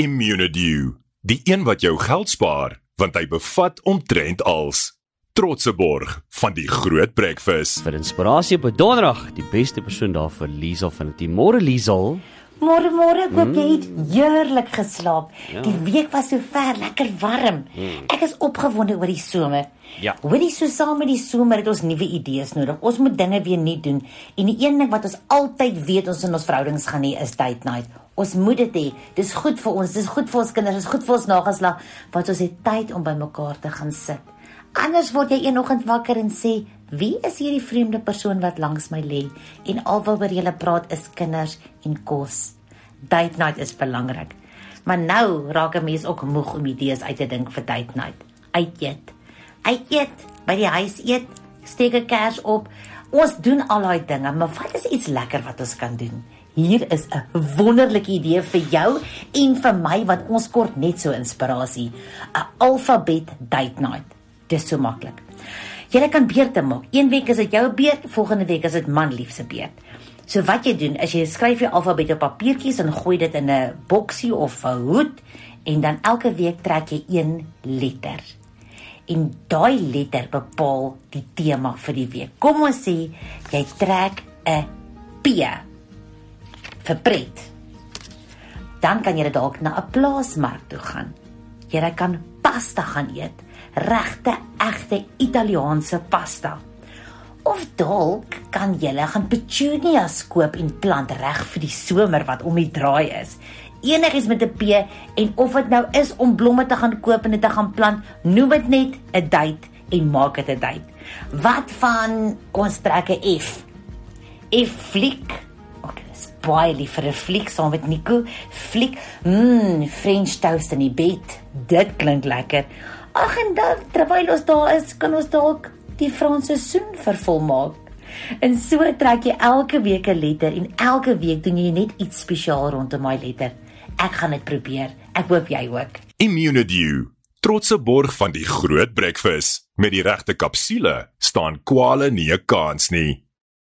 Immunedew, die een wat jou geld spaar, want hy bevat omtrent als. Trotse borg van die Groot Breakfast. Vir inspirasie op 'n donderdag, die beste persoon daar vir Liesel van die môre Liesel. Môre, ek hoop jy het heerlik geslaap. Ja. Die week was so ver, lekker warm. Ek is opgewonde oor die somer. Ja. Hoorie, so saam met die somer het ons nuwe idees nodig. Ons moet dinge weer nuut doen. En die een ding wat ons altyd weet ons in ons verhoudings gaan hê is date night. Ons moet dit hê. Dis goed vir ons, dis goed vir ons kinders, dis goed vir ons nageslag, want ons het tyd om by mekaar te gaan sit. Anders word jy eenoggend wakker en sê, wie is hierdie vreemde persoon wat langs my lê? En al waaroor jy praat is kinders en kos. Date night is belangrik. Maar nou raak 'n mens ook moeg om idees uit te dink vir date night. Uit by die huis eet, steek 'n kers op. Ons doen al daai dinge, maar wat is iets lekker wat ons kan doen? Hier is 'n wonderlike idee vir jou en vir my, want ons kort net so inspirasie. 'n Alfabet date night. Dis so maklik. Jy kan beurte maak. Een week is dit jou beurt, volgende week is dit manlief se beurt. So wat jy doen, is jy skryf jou alfabet op papiertjies en gooi dit in 'n boksie of 'n hoed en dan elke week trek jy een letter. En daai letter bepaal die tema vir die week. Kom ons sê jy trek 'n P vir pret. Dan kan jy dalk na 'n plaasmark toe gaan. Jy kan pasta gaan eet. Regte, egte Italiaanse pasta. Of dalk kan jy gaan petunias koop en plant reg vir die somer wat om die draai is. Enigiets met 'n P en of dit nou is om blomme te gaan koop en dit te gaan plant, noem dit net 'n date en maak dit 'n date. Wat van ons trek 'n F? Fliek. Okay, dis baie lief vir 'n fliek saam met Nico. Fliek, French toast in die bed. Dit klink lekker. Ag, en dan, terwyl ons daar is, kan ons dalk die Franse soen vervolmaak. En so trek jy elke week 'n letter en elke week doen jy net iets spesiaal rondom daai letter. Ek gaan dit probeer. Ek hoop jy ook. Immunedew, trotse borg van die Groot Breakfast. Met die regte kapsule staan kwale nie 'n kans nie.